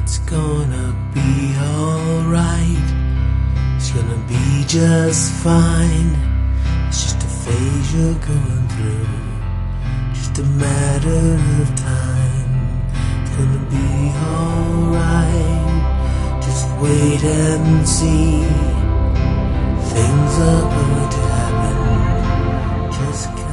It's gonna be alright. It's gonna be just fine. It's just a phase you're going through, just a matter of time. It's gonna be alright. Just wait and see. Things are going to happen. Just